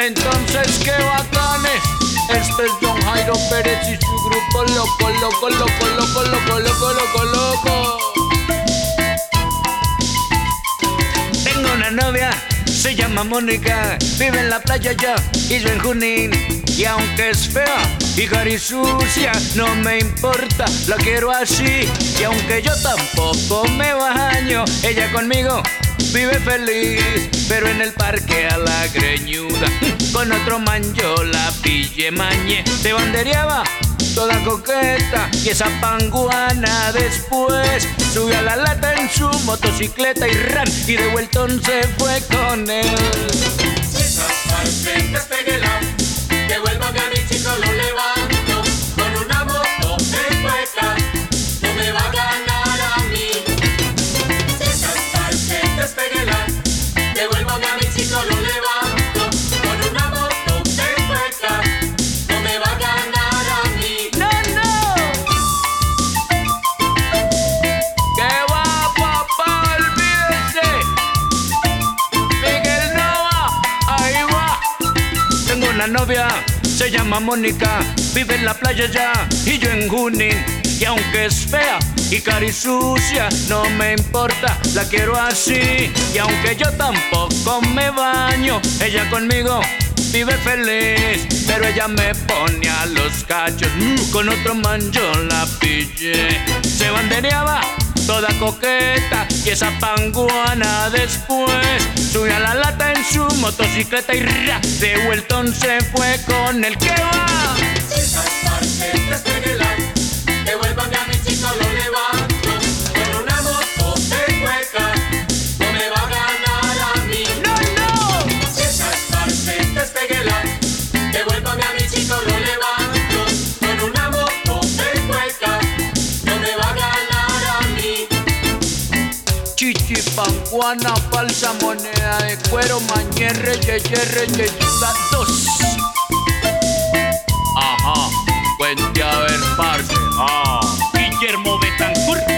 Entonces qué bacanes. Este es John Jairo Pérez y su grupo loco, loco, loco, loco, loco, loco, loco, loco. Tengo una novia, se llama Mónica, vive en la playa ya y yo en Junín. Y aunque es fea y carisucia, no me importa, la quiero así. Y aunque yo tampoco me baño, ella conmigo vive feliz. Pero en el parque a la greñuda, con otro man yo la pillé mañé. Se bandereaba toda coqueta y esa panguana después subió a la lata en su motocicleta y ran, y de vueltón se fue con él. Esas parcetas peguela, devuélvame a mi chico, lo levanto con una moto de cueca, no me va a ganar a mí. Esas parcetas peguela, devuélvame a mi chico, lo levanto con una moto de cueca, no me va a ganar a mí. ¡No, no! ¿Qué va, papá? Olvídese. Miguel Nova, ahí va. Tengo una novia, se llama Mónica, vive en la playa ya y yo en Junín. Y aunque es fea y carisucia, no me importa, la quiero así. Y aunque yo tampoco me baño, ella conmigo vive feliz. Pero ella me pone a los cachos, con otro man yo la pillé. Se bandereaba toda coqueta y esa panguana después subió a la lata en su motocicleta y ra, de vueltón se fue con el que va. Esas parcetas peguela, devuélvame a mi chico, lo levanto con una moto de cueca, no me va a ganar a mí. ¡No, no! Esas parcetas peguela, devuélvame a mi chico, lo levanto con una moto de cueca, no me va a ganar a mí. Chichi, panguana, falsa moneda de cuero, mañerre, yeyerre, yeyuda, dos. Ajá, cuente a ver, parce. Guillermo Betancourt.